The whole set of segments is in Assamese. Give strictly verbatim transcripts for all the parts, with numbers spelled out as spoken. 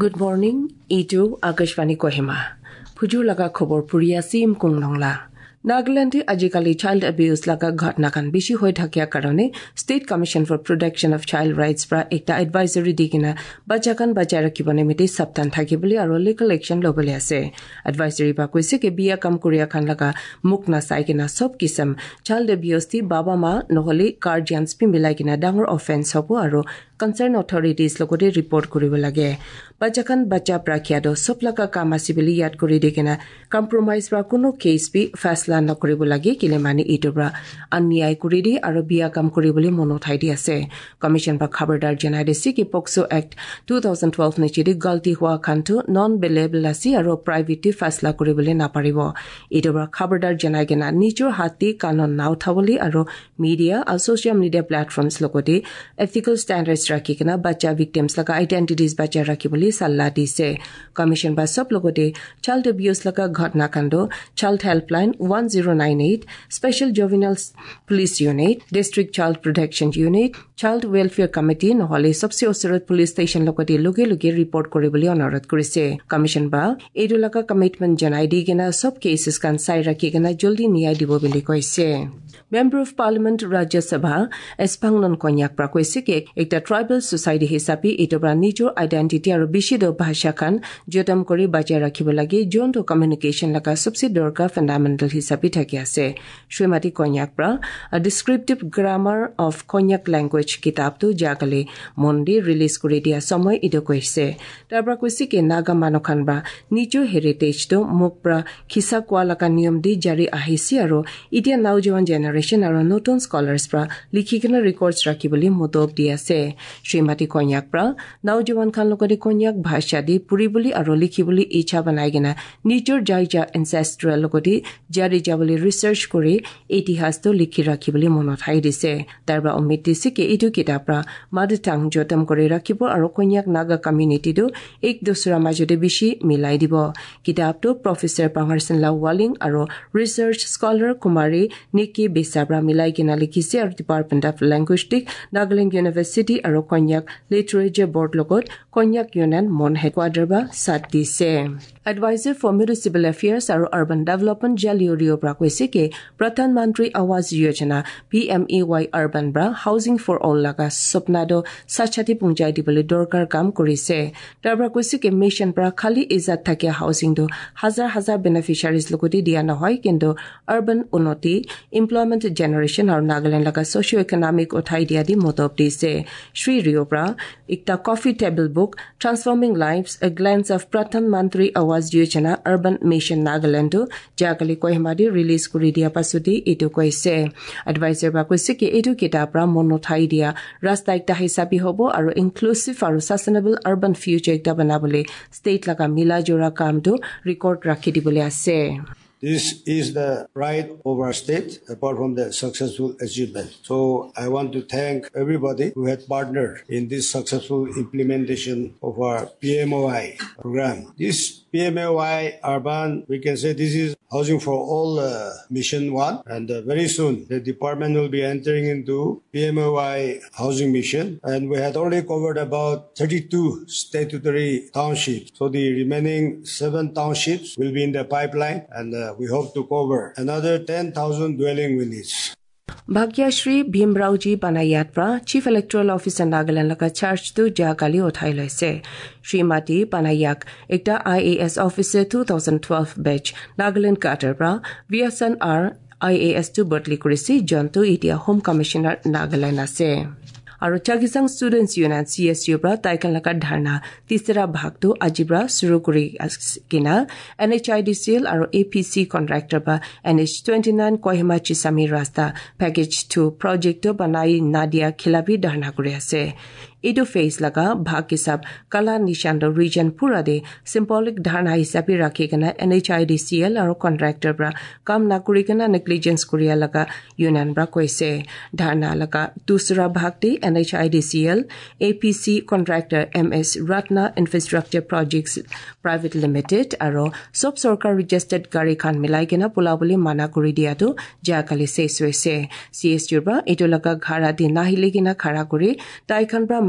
Good morning, Ito Akashvani Kohima. Pujur laga khobor puriya sim kung nongla. Nagaland ajikali child abuse laga ghatna kan bishi hoi thakya karone State Commission for Protection of Child Rights pra ekta advisory digina bacha kan bacha rakhibone miti saptan thakibuli aro legal action lobole ase. Advisory pa koise ke biya kam kuriya khan laga mukna saikina sob kisam child abuse ti baba ma noholi guardians pi milai kina dangor offense hobo aro concerned authorities lokote report koribo lage. Bacha kan bacha prakya do sob laga kam asibili yad kori dekina compromise pra kuno case pi fasla নকৰিব লাগে কিলেমানি ইটোবৰা अन्याय কৰিদি আৰু বিয়া কাম কৰিবলৈ মন উঠাই দি আছে কমিশন বা খবৰদাৰ জনাই দিছে কি পক্সো এক্ট twenty twelve নিচিদি গলতি হোৱা খানটো নন বেলেবল আছে আৰু প্ৰাইভেটি ফেছলা কৰিবলৈ নাপাৰিব ইটোবৰা খবৰদাৰ জনাই গনা নিজৰ হাতী কানুন না উঠাবলৈ আৰু মিডিয়া আৰু সোশ্যাল মিডিয়া প্লেটফৰ্মছ লগতে এথিকেল ষ্টেণ্ডাৰ্ডছ ৰাখি কিনা বাচ্চা ভিকটিমছ লগা আইডেন্টিটিজ বাচ্চা ৰাখিবলৈ সাল্লা দিছে কমিশন বা সব লগতে চাইল্ড এবিউজ লগা ঘটনা কাণ্ড child helpline one zero nine eight, Special Juvenile Police Unit, District Child Protection Unit, Child Welfare Committee নহলে সবসে ওচৰত পুলিশ স্টেশন লগতে লগে লগে ৰিপৰ্ট কৰিবলৈ অনুৰোধ কৰিছে কমিশন বা এইটো লগা কমিটমেন্ট জনাই দি কিনা সব কেसेस কান চাই ৰাখি কিনা জলদি ন্যায় দিব বুলি কৈছে Member of Parliament Rajya Sabha Espangnon Konyak pra কৈছে কি একটা ট্ৰাইবেল সোসাইটি হিচাপে ইটোবৰা নিজৰ আইডেন্টিটি আৰু বিশিষ্ট ভাষা খান যতম কৰি বাজাই ৰাখিব লাগে জনটো কমিউনিকেশন লগা সবসে দৰকাৰ ফান্ডামেন্টাল হিচাপে থাকি আছে শ্ৰীমতী কন্যাক পৰা A Descriptive Grammar of Konyak Language কিতাপটো জাগলে মন্দি ৰিলিজ কৰি দিয়া সময় ইটো কৈছে তাৰ পৰা কৈছে কি নাগা মানখান বা নিজৰ হেৰিটেজটো মুখ পৰা খিসা কোৱা লগা নিয়ম দি জাৰি আহিছে আৰু এতিয়া নওজোৱান জেনাৰেশ্যন আৰু নতুন স্কলাৰ্ছ পৰা লিখিকিনা ৰেকৰ্ডছ ৰাখিবলৈ মতলব দি আছে শ্ৰীমতী কন্যাক পৰা নওজোৱান খান লগতে কন্যাক ভাষা দি পুৰিবলৈ আৰু লিখিবলৈ ইচ্ছা বনাই কিনা নিজৰ জাইজা এনচেষ্ট্ৰেল লগতে জাৰি যাবলৈ ৰিচাৰ্চ কৰি ইতিহাসটো লিখি ৰাখিবলৈ মনত হাই দিছে তাৰবা উম্মিদ দিছে কি এইটো কিতাপৰা মাদটাং যতম কৰি ৰাখিব আৰু কন্যাক নাগা কমিউনিটিটো এক দুসৰা মাজতে বেছি মিলাই দিব কিতাপটো প্ৰফেসৰ পাংহাৰসন লাৱালিং আৰু ৰিচাৰ্চ স্কলাৰ কুমাৰী নিকি বেসাবৰা মিলাই কিনা লিখিছে আৰু department of linguistic Nagaland university আৰু কন্যাক লিটাৰেচাৰ বৰ্ড লগত কন্যাক ইউনিয়ন মন হেডকোৱাৰ্টাৰ বা সাত দিছে Advisor for Municipal Affairs and Urban Development Jalio Rio Bra কৈছে কি Pradhan Mantri Awas Yojana P M A Y Urban Bra Housing for All laga sopnado sachati punjai dibole dorkar kam korise tarbra কৈছে কি mission bra khali izat thake housing do hazar hazar beneficiaries logoti dia na hoy kintu urban unnoti employment generation or Nagaland laga socio economic othai dia di motob dise Shri Rio Bra ekta coffee table book Transforming Lives A Glance of Pradhan Mantri was Yojana Urban Mission Nagaland Jakali Kohimadi release kuri dia pasudi itu koise advisor ba koise ki etu kitapra monothai dia rasta ekta hisabi hobo aru inclusive aru sustainable urban future ekta banabole state laga mila jora kam to record rakhi dibole ase This is the pride of our state, apart from the successful achievement. So I want to thank everybody who had partnered in this successful implementation of our P M O I program. This P M O I Urban, we can say this is Housing for All uh, Mission one. And uh, very soon, the department will be entering into P M O I Housing Mission. And we had already covered about thirty-two statutory townships. So the remaining seven townships will be in the pipeline. And uh, we hope to cover another ten thousand dwelling units. Bhagya Shri Bhimrauji Panayat pra Chief Electoral Officer Nagaland laga charge to jagali uthai loise Srimati Panayak ekta I A S officer twenty twelve batch Nagaland Carter pra Vyasan R I A S to Berkeley kurisi jonto itia Home Commissioner Nagaland ase আৰু চাগিসাং students union C S U পৰা তাইকান লাকা ধাৰণা তিসৰা ভাগটো আজিবৰা শুৰু কৰি কিনা N H I D C L আৰু A P C কন্ট্ৰাক্টৰ বা N H twenty-nine Kohima Chisami Rasta Package two project banai Nadia Khilabi ধাৰণা কৰি আছে Edo face laga bhag ke sab kala nishando region pura de symbolic dharna hisabe rakhe kana N H I D C L aro contractor bra kam na kuri kana negligence kuriya laga union bra koise dharna laga dusra bhag de N H I D C L A P C contractor M S Ratna Infrastructure Projects Private Limited aro sob sarkar registered gari khan milai kana pulabuli mana kuri dia to jakali se soise C S U bra eto laga ghara de nahile kina khara kuri tai khan bra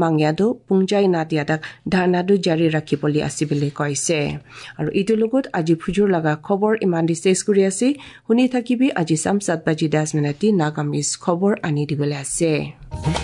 mangyado pungjai natiadak dhanadu jari rakhiboli asibile koise aru itu logot aji phujur laga khobor imandi ses kuri ase huni thakibi aji samsat baji das minute nagamis khobor ani dibole ase